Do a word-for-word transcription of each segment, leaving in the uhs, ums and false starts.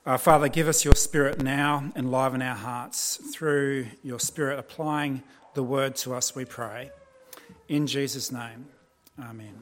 Uh, Father, give us your Spirit now, enliven our hearts through your Spirit applying the word to us, we pray. In Jesus' name, amen.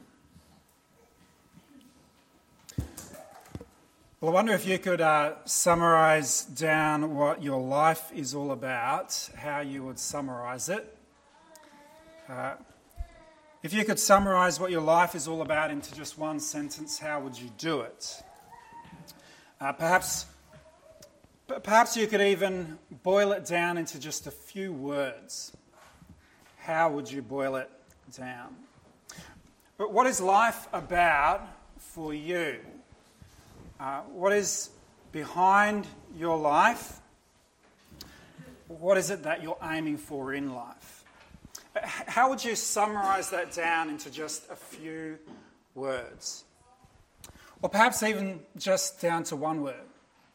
Well, I wonder if you could uh, summarise down what your life is all about, how you would summarise it. Uh, if you could summarise what your life is all about into just one sentence, how would you do it? Uh, perhaps, perhaps you could even boil it down into just a few words. How would you boil it down? But what is life about for you? Uh, what is behind your life? What is it that you're aiming for in life? How would you summarise that down into just a few words? Or perhaps even just down to one word.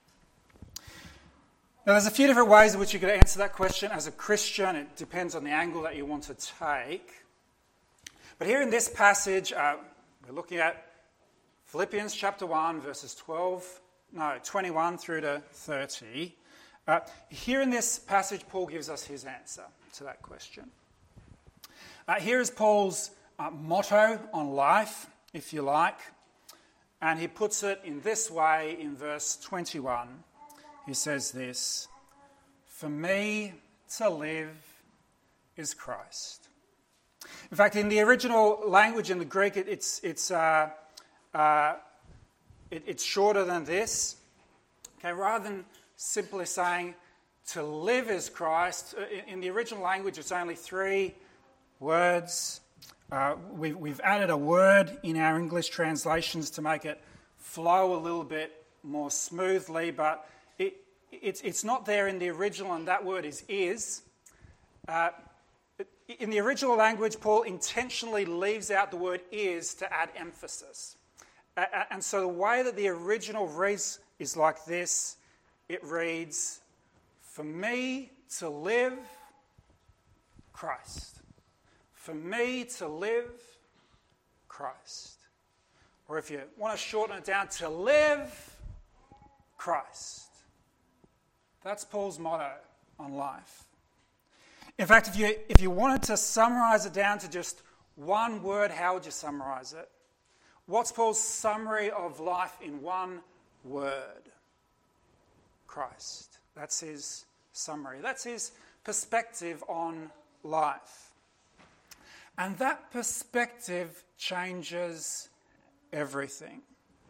Now, there's a few different ways in which you could answer that question as a Christian. It depends on the angle that you want to take. But here in this passage, uh, we're looking at Philippians chapter one, verses twelve, no, twenty-one through to thirty. Uh, here in this passage, Paul gives us his answer to that question. Uh, here is Paul's uh, motto on life, if you like. And he puts it in this way in verse twenty-one. He says this: "For me to live is Christ." In fact, in the original language, in the Greek, it, it's it's uh, uh, it, it's shorter than this. Okay, rather than simply saying to live is Christ, in, in the original language, it's only three words. Uh, we've, we've added a word in our English translations to make it flow a little bit more smoothly, but it, it's, it's not there in the original, and that word is is. Uh, in the original language, Paul intentionally leaves out the word is to add emphasis. Uh, and so the way that the original reads is like this. It reads, "For me to live, Christ." For me to live, Christ. Or if you want to shorten it down, to live, Christ. That's Paul's motto on life. In fact, if you if you wanted to summarize it down to just one word, how would you summarize it? What's Paul's summary of life in one word? Christ. That's his summary. That's his perspective on life. And that perspective changes everything.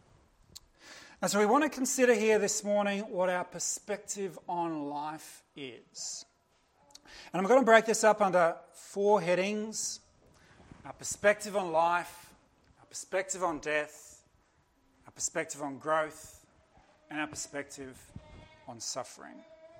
And so we want to consider here this morning what our perspective on life is. And I'm going to break this up under four headings: our perspective on life, our perspective on death, our perspective on growth, and our perspective on suffering.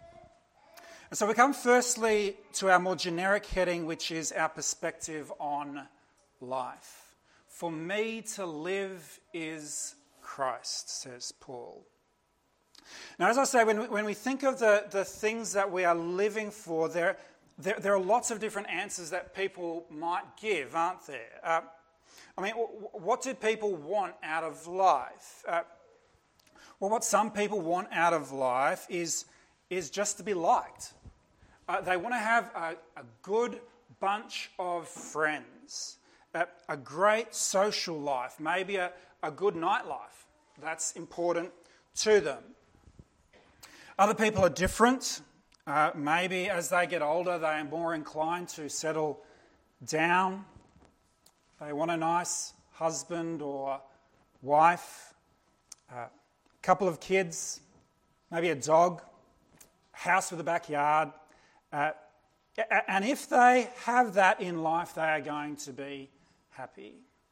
And so we come firstly to our more generic heading, which is our perspective on life. For me to live is Christ, says Paul. Now, as I say, when we, when we think of the, the things that we are living for, there, there, there are lots of different answers that people might give, aren't there? Uh, I mean, what do people want out of life? Uh, well, what some people want out of life is, is just to be liked. Uh, they want to have a, a good bunch of friends, a, a great social life, maybe a, a good nightlife. That's important to them. Other people are different. Uh, maybe as they get older, they are more inclined to settle down. They want a nice husband or wife, a couple of kids, maybe a dog, house with a backyard. Uh, and if they have that in life, they are going to be happy.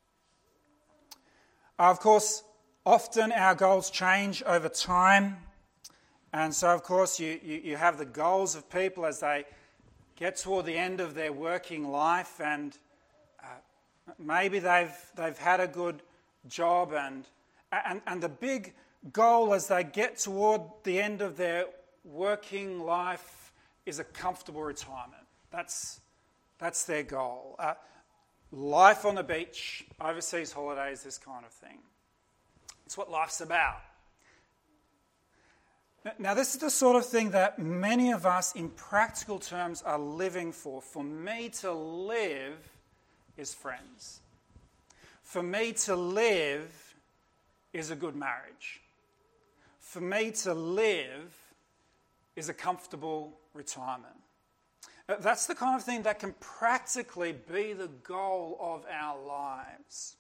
Uh, of course, often our goals change over time. And so, of course, you, you, you have the goals of people as they get toward the end of their working life, and uh, maybe they've they've had a good job, and, and, and the big goal as they get toward the end of their working life is a comfortable retirement. That's, that's their goal. Uh, life on the beach, overseas holidays, this kind of thing. It's what life's about. Now, this is the sort of thing that many of us in practical terms are living for. For me to live is friends. For me to live is a good marriage. For me to live is a comfortable retirement. That's the kind of thing that can practically be the goal of our lives.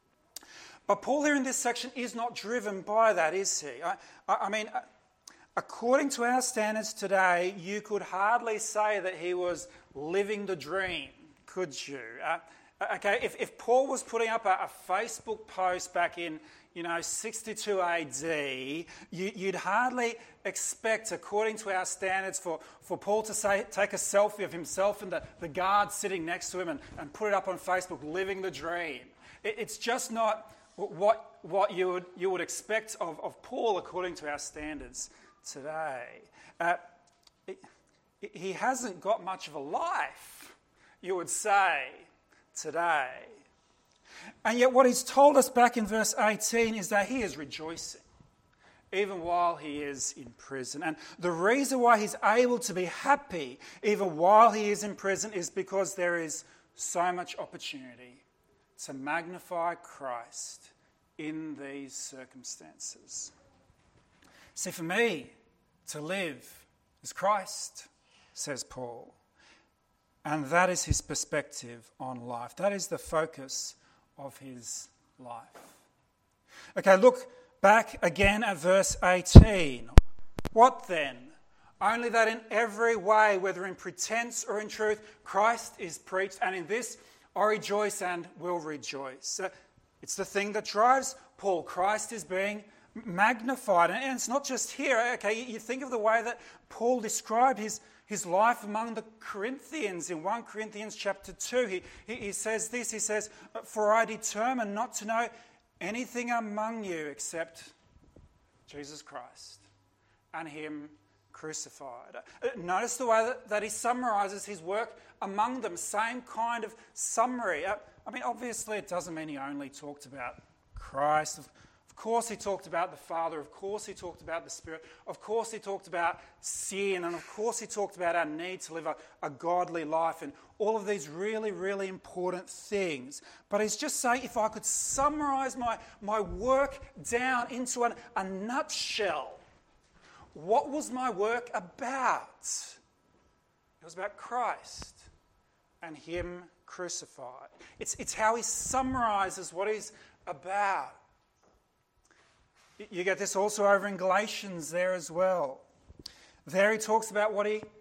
But Paul here in this section is not driven by that, is he? I, I mean, according to our standards today, you could hardly say that he was living the dream, could you? Uh, okay, if, if Paul was putting up a, a Facebook post back in, you know, sixty-two A D, you, you'd hardly expect, according to our standards, for, for Paul to say, take a selfie of himself and the, the guard sitting next to him and, and put it up on Facebook, living the dream. It, it's just not what, what you would, you would expect of, of Paul according to our standards today. Uh, it, it, he hasn't got much of a life, you would say, today. And yet what he's told us back in verse eighteen is that he is rejoicing, even while he is in prison. And the reason why he's able to be happy, even while he is in prison, is because there is so much opportunity to magnify Christ in these circumstances. See, for me, to live is Christ, says Paul. And that is his perspective on life. That is the focus of his life. Okay, look back again at verse eighteen. What then? Only that in every way, whether in pretense or in truth, Christ is preached, and in this I rejoice and will rejoice. Uh, it's the thing that drives Paul. Christ is being magnified. And it's not just here. Okay, you think of the way that Paul described his, his life among the Corinthians in First Corinthians chapter two. He, he, he says this, he says, "For I determined not to know anything among you except Jesus Christ and him crucified." Notice the way that, that he summarizes his work among them. Same kind of summary. I mean, obviously it doesn't mean he only talked about Christ. Of course he talked about the Father. Of course he talked about the Spirit. Of course he talked about sin. And of course he talked about our need to live a, a godly life and all of these really, really important things. But he's just saying, if I could summarize my, my work down into an, a nutshell, what was my work about? It was about Christ and him crucified. It's, it's how he summarizes what he's about. You get this also over in Galatians there as well. There he talks about what he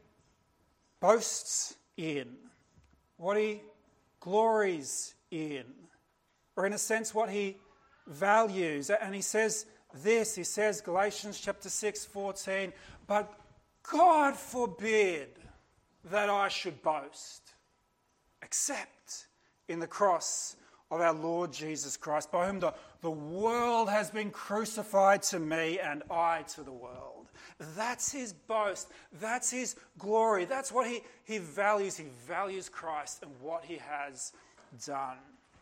boasts in, what he glories in, or in a sense what he values. And he says this, he says, Galatians chapter six, fourteen, "But God forbid that I should boast, except in the cross of our Lord Jesus Christ, by whom the, the world has been crucified to me and I to the world." That's his boast. That's his glory. That's what he, he values. He values Christ and what he has done.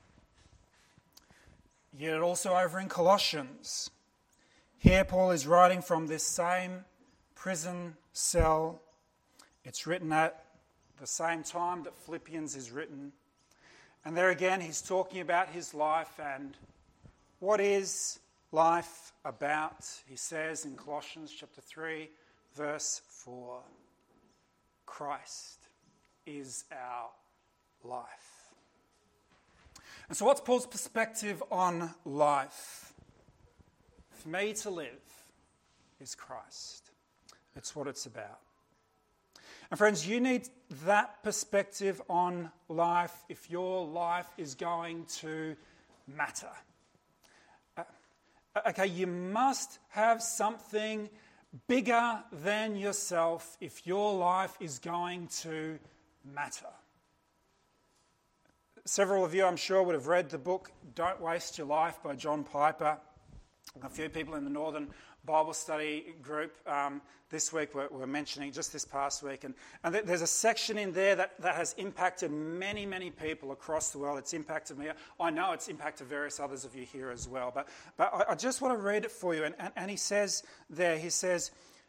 Yet also over in Colossians, here Paul is writing from this same prison cell. It's written at the same time that Philippians is written. And there again, he's talking about his life and what is life about. He says in Colossians chapter three, verse four, Christ is our life. And so what's Paul's perspective on life? For me to live is Christ. It's what it's about. And friends, you need that perspective on life if your life is going to matter. Uh, okay, you must have something bigger than yourself if your life is going to matter. Several of you, I'm sure, would have read the book Don't Waste Your Life by John Piper. A few people in the Northern Bible Study group um, this week were, were mentioning, just this past week. And, and there's a section in there that, that has impacted many, many people across the world. It's impacted me. I know it's impacted various others of you here as well. But, but I, I just want to read it for you. And, and, and he says there, he says,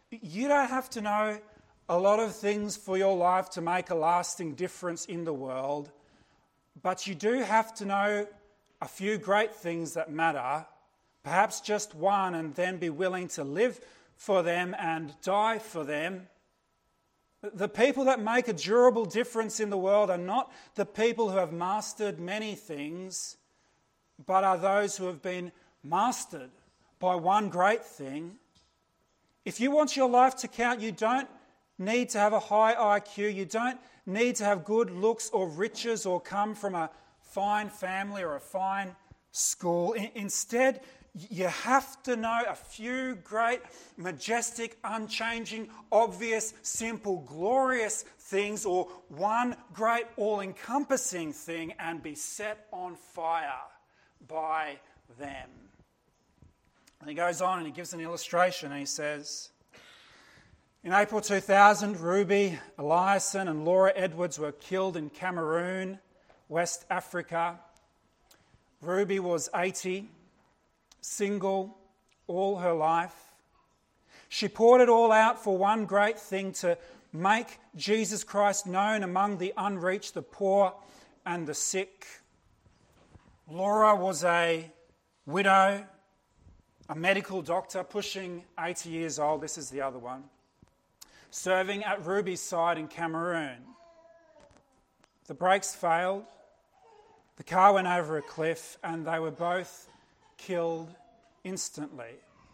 You don't have to know a lot of things for your life to make a lasting difference in the world, but you do have to know a few great things that matter, perhaps just one, and then be willing to live for them and die for them. The people that make a durable difference in the world are not the people who have mastered many things, but are those who have been mastered by one great thing. If you want your life to count, you don't need to have a high I Q. You don't need to have good looks or riches or come from a fine family or a fine school. Instead, you have to know a few great, majestic, unchanging, obvious, simple, glorious things, or one great, all-encompassing thing, and be set on fire by them. And he goes on and he gives an illustration, and he says, in April two thousand, Ruby Eliason and Laura Edwards were killed in Cameroon, West Africa. Ruby was eighty, single all her life. She poured it all out for one great thing: to make Jesus Christ known among the unreached, the poor and the sick. Laura was a widow, a medical doctor, pushing eighty years old. This is the other one. Serving at Ruby's side in Cameroon. The brakes failed. The car went over a cliff and they were both killed instantly.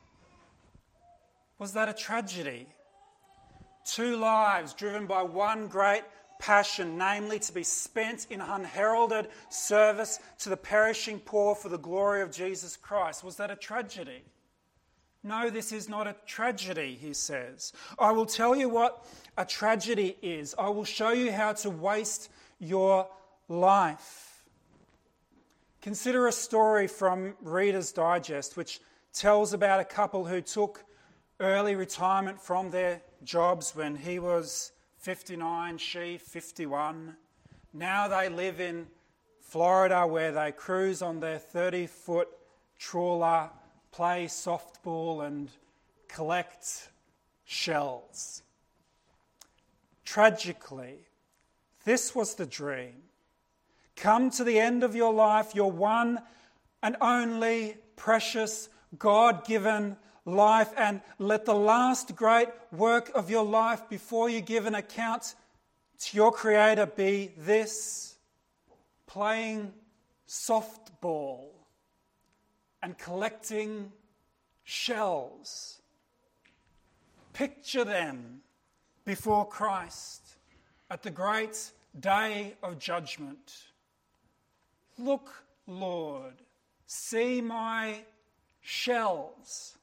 Was that a tragedy? Two lives driven by one great passion, namely to be spent in unheralded service to the perishing poor for the glory of Jesus Christ. Was that a tragedy? No, this is not a tragedy, he says. I will tell you what a tragedy is. I will show you how to waste your life. Consider a story from Reader's Digest, which tells about a couple who took early retirement from their jobs when he was fifty-nine, she fifty-one. Now they live in Florida, where they cruise on their thirty-foot trawler, play softball and collect shells. Tragically, this was the dream. Come to the end of your life, your one and only precious God-given life, and let the last great work of your life before you give an account to your Creator be this: playing softball and collecting shells. Picture them before Christ at the great day of judgment. Look, Lord, see my shells.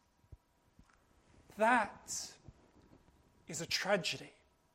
That is a tragedy.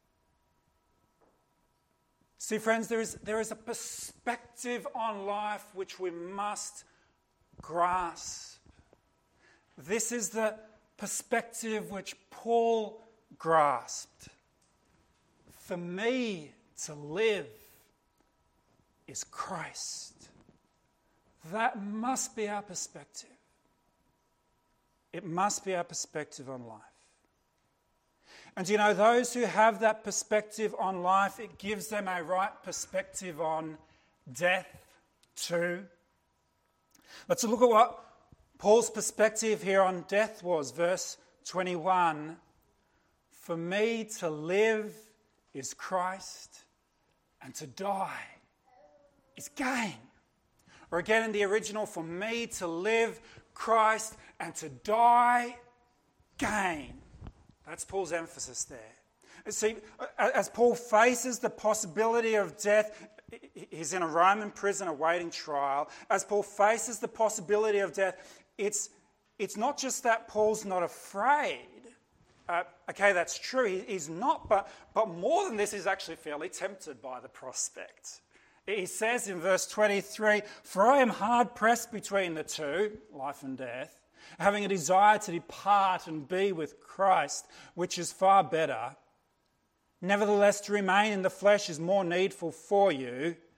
See, friends, there is, there is a perspective on life which we must grasp. This is the perspective which Paul grasped. For me to live is Christ. That must be our perspective. It must be our perspective on life. And you know, those who have that perspective on life, it gives them a right perspective on death too. Let's look at what Paul's perspective here on death was. Verse twenty-one, for me to live is Christ, and to die is gain. Or again in the original, for me to live, Christ, and to die, gain. That's Paul's emphasis there. See, as Paul faces the possibility of death, he's in a Roman prison awaiting trial. As Paul faces the possibility of death, it's, it's not just that Paul's not afraid. Uh, okay, that's true, he, he's not, but, but more than this, he's actually fairly tempted by the prospect. He says in verse twenty-three, for I am hard pressed between the two, life and death, having a desire to depart and be with Christ, which is far better. Nevertheless, to remain in the flesh is more needful for you.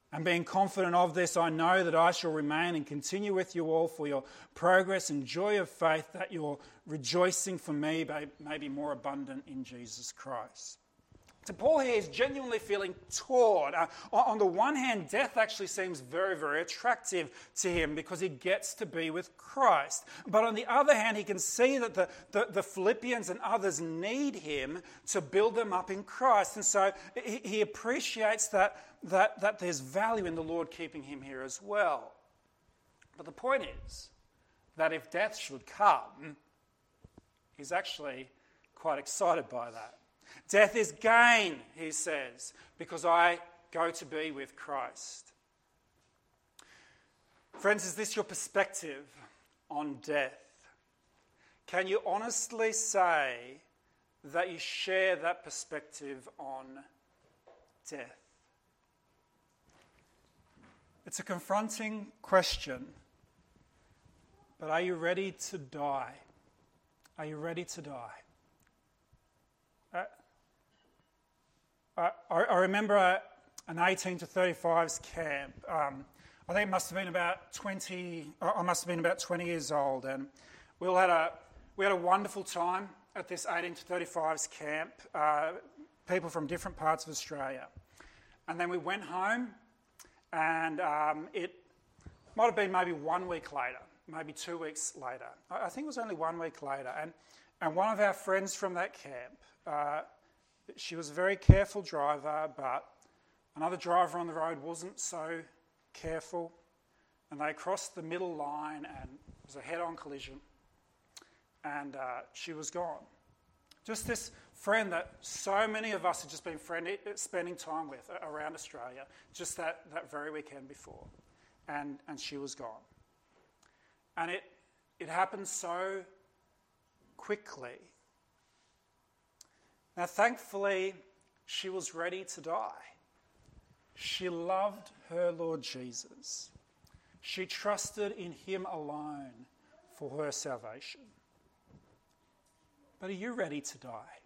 And being confident of this, I know that I shall remain and continue with you all for your progress and joy of faith, that your rejoicing for me may be more abundant in Jesus Christ. So Paul here is genuinely feeling torn. Uh, on the one hand, death actually seems very, very attractive to him because he gets to be with Christ. But on the other hand, he can see that the, the, the Philippians and others need him to build them up in Christ. And so he, he appreciates that, that, that there's value in the Lord keeping him here as well. But the point is that if death should come, he's actually quite excited by that. Death is gain, he says, because I go to be with Christ. Friends, is this your perspective on death? Can you honestly say that you share that perspective on death? It's a confronting question, but are you ready to die? Are you ready to die? Uh, I, I remember a, an eighteen to thirty-fives camp. Um, I think it must have been about twenty. I must have been about twenty years old, and we all had a we had a wonderful time at this eighteen to thirty-fives camp. Uh, people from different parts of Australia, and then we went home, and um, it might have been maybe one week later, maybe two weeks later. I, I think it was only one week later, and and one of our friends from that camp. Uh, she was a very careful driver, but another driver on the road wasn't so careful, and they crossed the middle line, and it was a head-on collision, and uh, she was gone. Just this friend that so many of us had just been friend, spending time with around Australia, just that, that very weekend before, and, and she was gone. And it it happened so quickly. Now, thankfully, she was ready to die. She loved her Lord Jesus. She trusted in him alone for her salvation. But are you ready to die?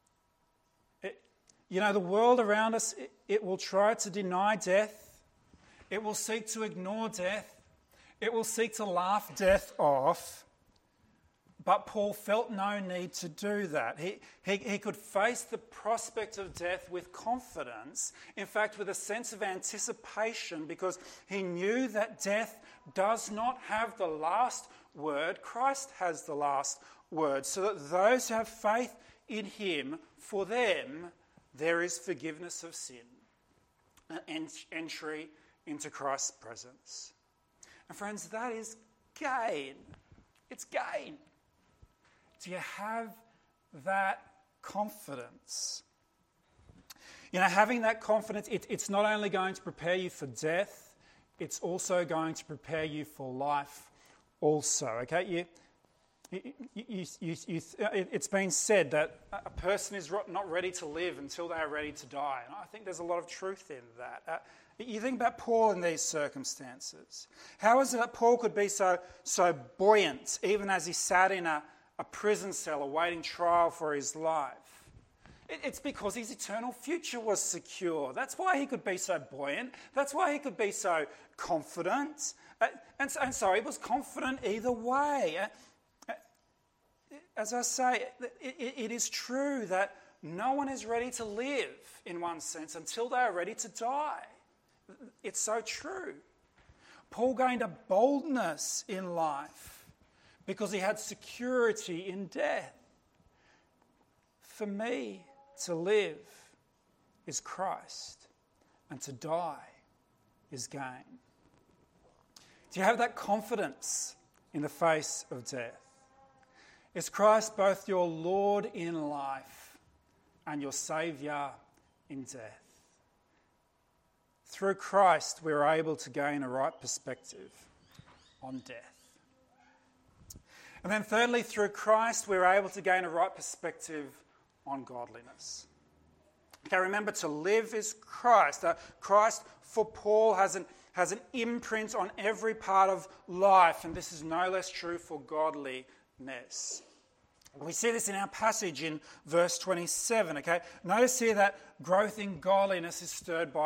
It, you know, the world around us, it, it will try to deny death. It will seek to ignore death. It will seek to laugh death off. But Paul felt no need to do that. He, he, he could face the prospect of death with confidence, in fact, with a sense of anticipation, because he knew that death does not have the last word. Christ has the last word, so that those who have faith in him, for them, there is forgiveness of sin, an entry into Christ's presence. And friends, that is gain. It's gain. Do you have that confidence? You know, having that confidence, it, it's not only going to prepare you for death, it's also going to prepare you for life also, okay? You, you, you, you, you, it's been said that a person is not ready to live until they are ready to die. And I think there's a lot of truth in that. Uh, you think about Paul in these circumstances. How is it that Paul could be so, so buoyant, even as he sat in a a prison cell awaiting trial for his life? It's because his eternal future was secure. That's why he could be so buoyant. That's why he could be so confident. And so, and so he was confident either way. As I say, it, it is true that no one is ready to live, in one sense, until they are ready to die. It's so true. Paul gained a boldness in life because he had security in death. For me, to live is Christ, and to die is gain. Do you have that confidence in the face of death? Is Christ both your Lord in life and your Saviour in death? Through Christ, we're able to gain a right perspective on death. And then thirdly, through Christ, we're able to gain a right perspective on godliness. Okay, remember, to live is Christ. Uh, Christ, for Paul, has an, has an imprint on every part of life, and this is no less true for godliness. We see this in our passage in verse twenty-seven, okay? Notice here that growth in godliness is stirred by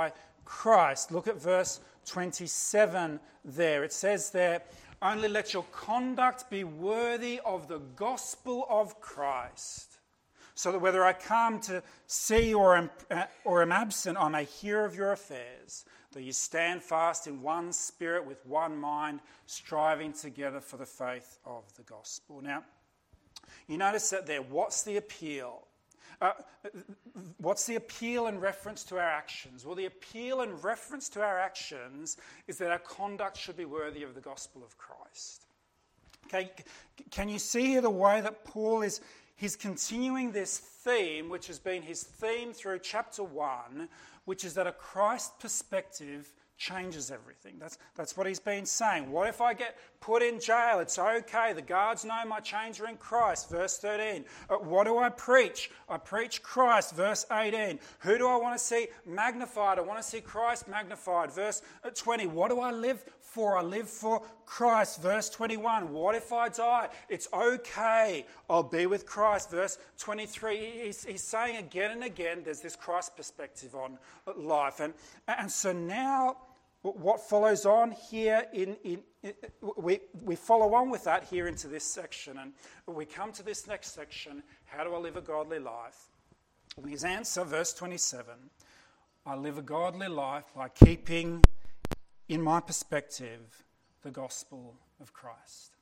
Christ. Look at verse twenty-seven there. It says there, only let your conduct be worthy of the gospel of Christ, so that whether I come to see or am, uh, or am absent, I may hear of your affairs, that you stand fast in one spirit with one mind, striving together for the faith of the gospel. Now, you notice that there, what's the appeal? Uh, what's the appeal in reference to our actions? Well, the appeal in reference to our actions is that our conduct should be worthy of the gospel of Christ. Okay, can you see here the way that Paul is he's continuing this theme, which has been his theme through chapter one, which is that a Christ perspective changes everything. That's, that's what he's been saying. What if I get put in jail? It's okay. The guards know my chains are in Christ. Verse thirteen. Uh, what do I preach? I preach Christ. Verse eighteen. Who do I want to see magnified? I want to see Christ magnified. Verse twenty. What do I live for? I live for Christ. Verse twenty-one. What if I die? It's okay. I'll be with Christ. Verse twenty-three. He's, he's saying again and again there's this Christ perspective on life. And, and so now what follows on here, in, in, in we, we follow on with that here into this section. And we come to this next section, how do I live a godly life? And his answer, verse twenty-seven, I live a godly life by keeping in my perspective the gospel of Christ.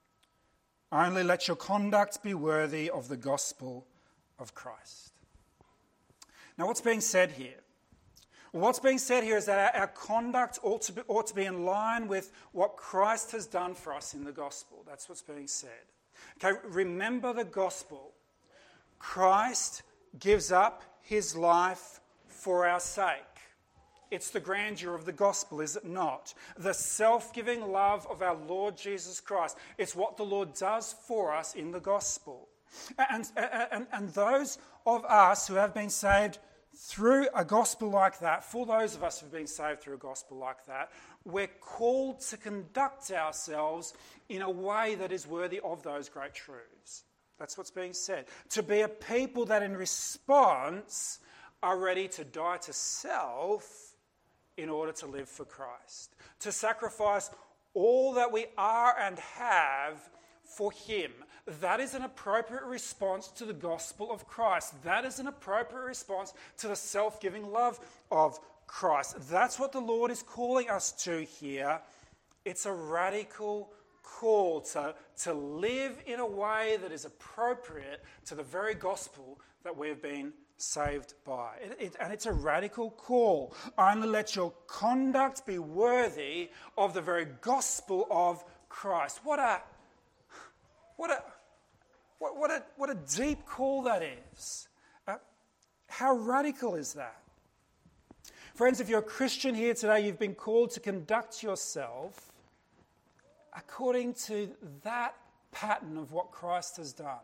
Only let your conduct be worthy of the gospel of Christ. Now, what's being said here? What's being said here is that our, our conduct ought to, be, ought to be in line with what Christ has done for us in the gospel. That's what's being said. Okay, remember the gospel. Christ gives up his life for our sake. It's the grandeur of the gospel, is it not? The self-giving love of our Lord Jesus Christ. It's what the Lord does for us in the gospel. And, and, and those of us who have been saved through a gospel like that, for those of us who have been saved through a gospel like that, we're called to conduct ourselves in a way that is worthy of those great truths. That's what's being said. To be a people that in response are ready to die to self in order to live for Christ. To sacrifice all that we are and have for him. That is an appropriate response to the gospel of Christ. That is an appropriate response to the self-giving love of Christ. That's what the Lord is calling us to here. It's a radical call to, to live in a way that is appropriate to the very gospel that we've been saved by. It, it, and it's a radical call. Only let your conduct be worthy of the very gospel of Christ. What a what a what, what a what a deep call that is. Uh, how radical is that? Friends, if you're a Christian here today, you've been called to conduct yourself according to that pattern of what Christ has done.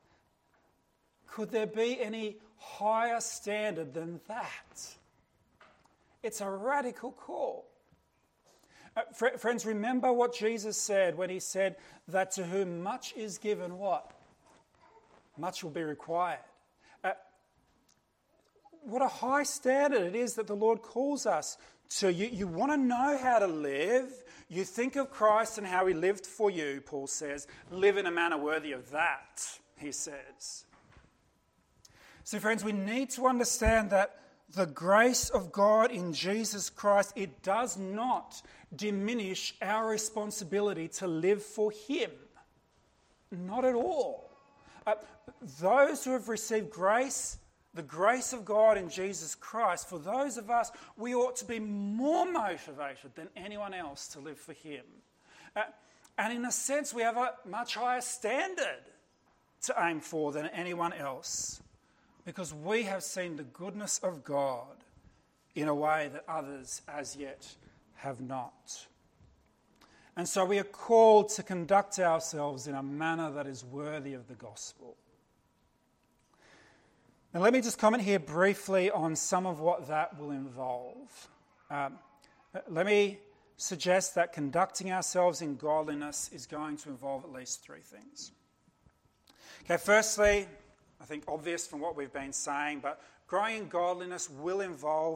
Could there be any higher standard than that? It's a radical call. Uh, fr- friends, remember what Jesus said when he said that to whom much is given, what? Much will be required. Uh, what a high standard it is that the Lord calls us to. You, you want to know how to live. You think of Christ and how he lived for you, Paul says. Live in a manner worthy of that, he says. So friends, we need to understand that the grace of God in Jesus Christ, it does not diminish our responsibility to live for him. Not at all. Uh, those who have received grace, the grace of God in Jesus Christ, for those of us, we ought to be more motivated than anyone else to live for him. Uh, and in a sense, we have a much higher standard to aim for than anyone else, because we have seen the goodness of God in a way that others as yet have not. And so we are called to conduct ourselves in a manner that is worthy of the gospel. Now let me just comment here briefly on some of what that will involve. Um, let me suggest that conducting ourselves in godliness is going to involve at least three things. Okay, firstly, I think obvious from what we've been saying, but growing in godliness will involve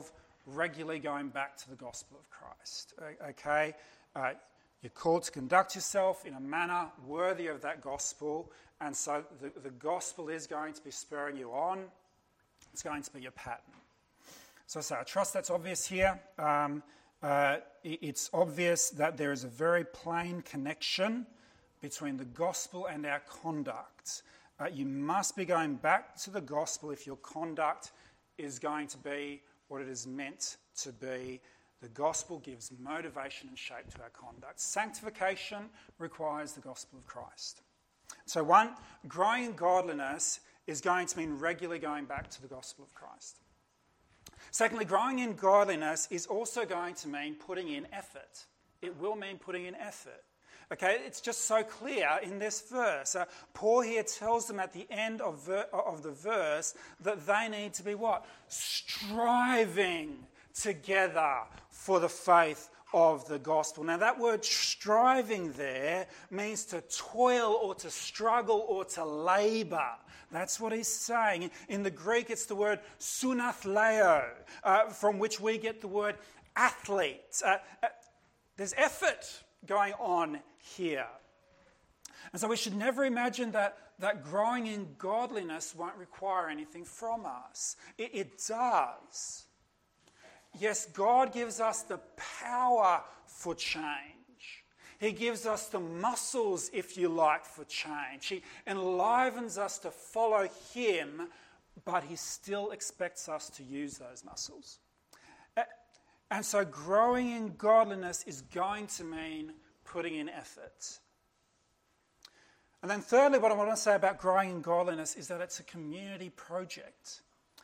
regularly going back to the gospel of Christ. Okay? Uh, you're called to conduct yourself in a manner worthy of that gospel, and so the, the gospel is going to be spurring you on. It's going to be your pattern. So I say, I trust that's obvious here. Um, uh, it, it's obvious that there is a very plain connection between the gospel and our conduct. Uh, you must be going back to the gospel if your conduct is going to be what it is meant to be. The gospel gives motivation and shape to our conduct. Sanctification requires the gospel of Christ. So one, growing in godliness is going to mean regularly going back to the gospel of Christ. Secondly, growing in godliness is also going to mean putting in effort. It will mean putting in effort. Okay, it's just so clear in this verse. Uh, Paul here tells them at the end of, ver- of the verse that they need to be what? Striving together for the faith of the gospel. Now that word striving there means to toil or to struggle or to labour. That's what he's saying. In the Greek, it's the word sunathleo, uh, from which we get the word athlete. Uh, uh, there's effort going on here. And so we should never imagine that, that growing in godliness won't require anything from us. It, it does. Yes, God gives us the power for change. He gives us the muscles, if you like, for change. He enlivens us to follow him, but he still expects us to use those muscles. And so growing in godliness is going to mean putting in effort. And then thirdly, what I want to say about growing in godliness is that it's a community project.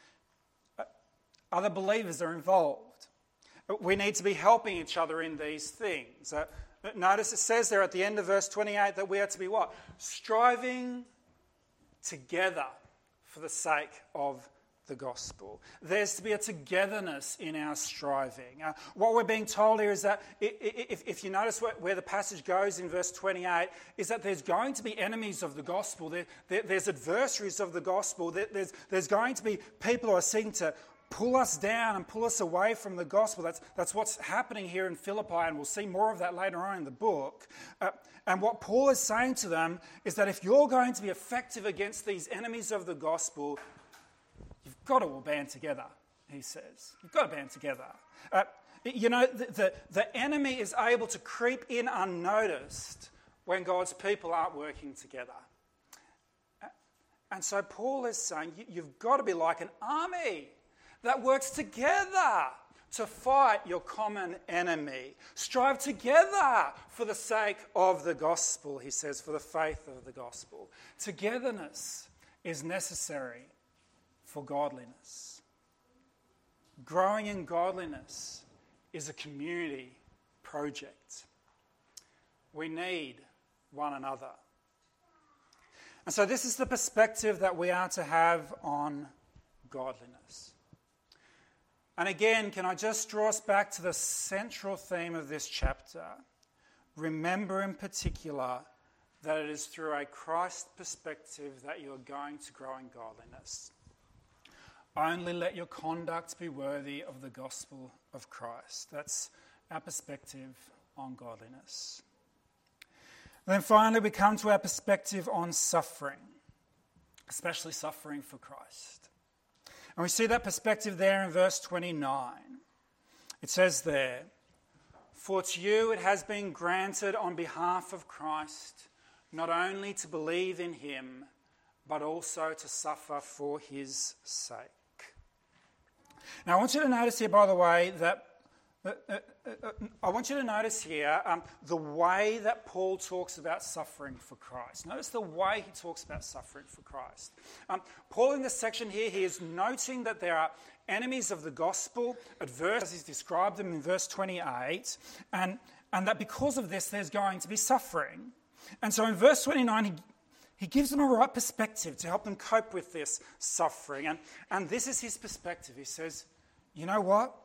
Other believers are involved. We need to be helping each other in these things. Uh, notice it says there at the end of verse twenty-eight that we are to be what? Striving together for the sake of the gospel. There's to be a togetherness in our striving. Uh, what we're being told here is that if, if you notice where, where the passage goes in verse twenty-eight, is that there's going to be enemies of the gospel. There, there, there's adversaries of the gospel. There, there's, there's going to be people who are seeking to pull us down and pull us away from the gospel. That's, that's what's happening here in Philippi, and we'll see more of that later on in the book. Uh, and what Paul is saying to them is that if you're going to be effective against these enemies of the gospel, you've got to all band together, he says. You've got to band together. Uh, you know, the, the, the enemy is able to creep in unnoticed when God's people aren't working together. Uh, and so Paul is saying you, you've got to be like an army that works together to fight your common enemy. Strive together for the sake of the gospel, he says, for the faith of the gospel. Togetherness is necessary for godliness. Growing in godliness is a community project. We need one another. And so this is the perspective that we are to have on godliness. And again, can I just draw us back to the central theme of this chapter? Remember in particular that it is through a Christ perspective that you are going to grow in godliness. Only let your conduct be worthy of the gospel of Christ. That's our perspective on godliness. And then finally, we come to our perspective on suffering, especially suffering for Christ. And we see that perspective there in verse twenty-nine. It says there, "For to you it has been granted on behalf of Christ not only to believe in him, but also to suffer for his sake." Now I want you to notice here, by the way, that uh, uh, uh, I want you to notice here um, the way that Paul talks about suffering for Christ. Notice the way he talks about suffering for Christ. Um, Paul in this section here, he is noting that there are enemies of the gospel, adverse, as he's described them in verse twenty-eight, and, and that because of this there's going to be suffering. And so in verse twenty-nine, he, he gives them a right perspective to help them cope with this suffering. And, and this is his perspective. He says, you know what?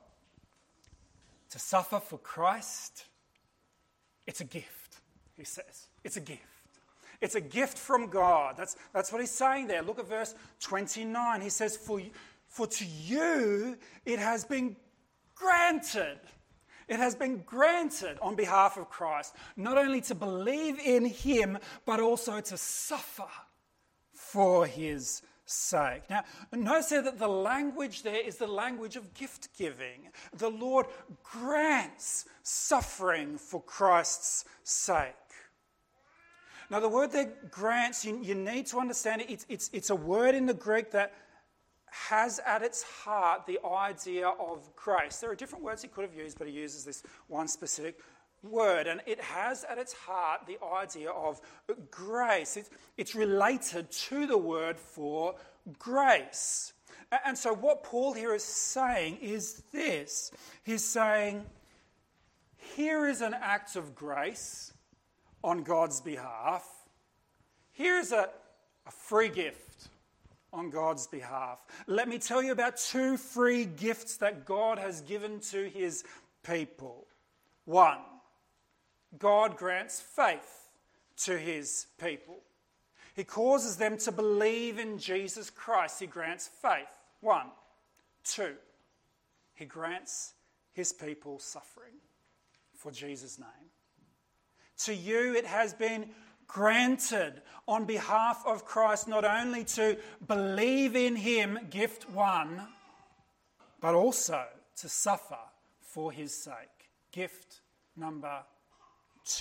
To suffer for Christ, it's a gift, he says. It's a gift. It's a gift from God. That's, that's what he's saying there. Look at verse twenty-nine. He says, for, for to you it has been granted. It has been granted on behalf of Christ, not only to believe in him, but also to suffer for his sake. Now, notice here that the language there is the language of gift giving. The Lord grants suffering for Christ's sake. Now, the word there, grants, you, you need to understand it. It's, it's, it's a word in the Greek that has at its heart the idea of grace. There are different words he could have used, but he uses this one specific word, and it has at its heart the idea of grace. It's, it's related to the word for grace. And so what Paul here is saying is this. He's saying, here is an act of grace on God's behalf. Here's a, a free gift on God's behalf. Let me tell you about two free gifts that God has given to his people. One, God grants faith to his people. He causes them to believe in Jesus Christ. He grants faith. One. Two, he grants his people suffering for Jesus' name. To you it has been granted on behalf of Christ not only to believe in him, gift one, but also to suffer for his sake, gift number two.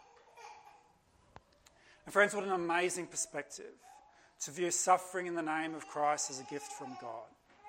And friends, what an amazing perspective to view suffering in the name of Christ as a gift from God.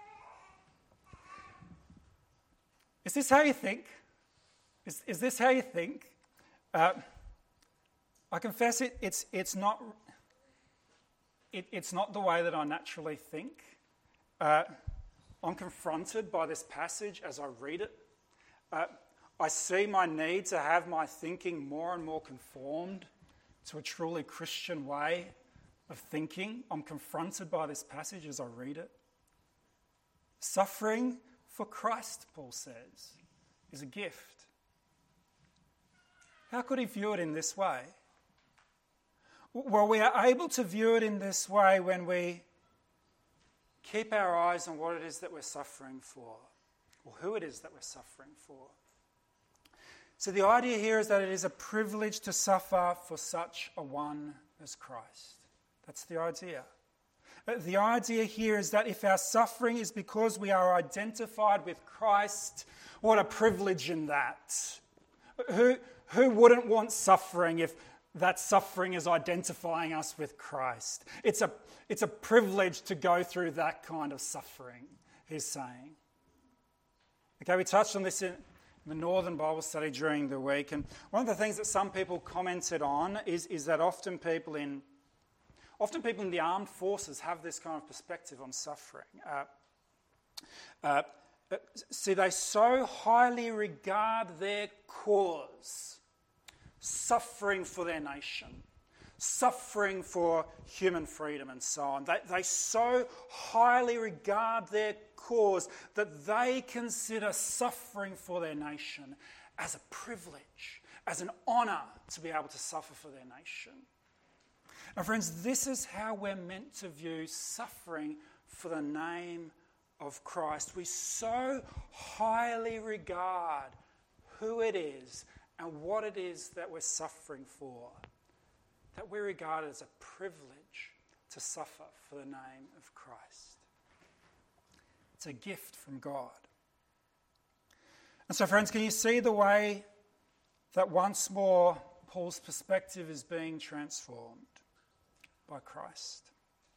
Is this how you think? Is, is this how you think? Uh, I confess it, it's, it's, not, it, it's not the way that I naturally think. Uh, I'm confronted by this passage as I read it. Uh, I see my need to have my thinking more and more conformed to a truly Christian way of thinking. I'm confronted by this passage as I read it. Suffering for Christ, Paul says, is a gift. How could he view it in this way? Well, we are able to view it in this way when we keep our eyes on what it is that we're suffering for, or who it is that we're suffering for. So the idea here is that it is a privilege to suffer for such a one as Christ. That's the idea. The idea here is that if our suffering is because we are identified with Christ, what a privilege in that. Who, who wouldn't want suffering if that suffering is identifying us with Christ? It's a, it's a privilege to go through that kind of suffering, he's saying. Okay, we touched on this in the Northern Bible study during the week, and one of the things that some people commented on is, is that often people in often people in the armed forces have this kind of perspective on suffering. Uh, uh, see, they so highly regard their cause, suffering for their nation, suffering for human freedom and so on. They, they so highly regard their cause that they consider suffering for their nation as a privilege, as an honour to be able to suffer for their nation. And friends, this is how we're meant to view suffering for the name of Christ. We so highly regard who it is and what it is that we're suffering for, that we regard it as a privilege to suffer for the name of Christ. It's a gift from God. And so, friends, can you see the way that once more Paul's perspective is being transformed by Christ?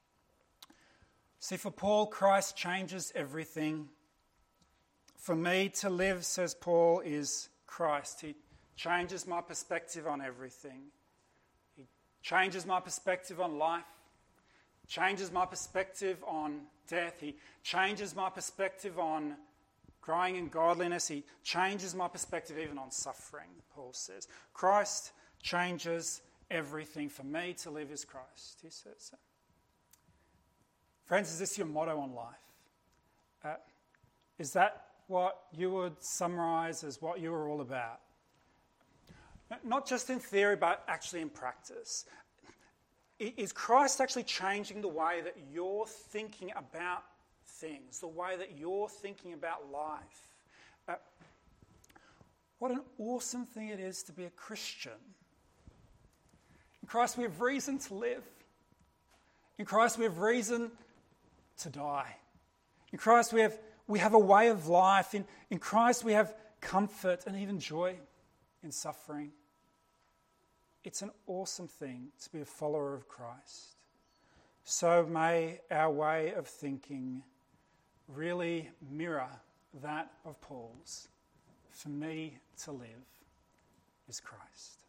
See, for Paul, Christ changes everything. For me to live, says Paul, is Christ. He changes my perspective on everything. He changes my perspective on life, changes my perspective on death. He changes my perspective on growing in godliness. He changes my perspective even on suffering, Paul says. Christ changes everything. For me to live is Christ, he says so. Friends, is this your motto on life? Uh, is that what you would summarise as what you are all about? Not just in theory, but actually in practice. Is Christ actually changing the way that you're thinking about things, the way that you're thinking about life? Uh, What an awesome thing it is to be a Christian. In Christ we have reason to live. In Christ we have reason to die. In Christ we have, we have a way of life. In, in Christ we have comfort and even joy in suffering. It's an awesome thing to be a follower of Christ. So may our way of thinking really mirror that of Paul's. For me to live is Christ.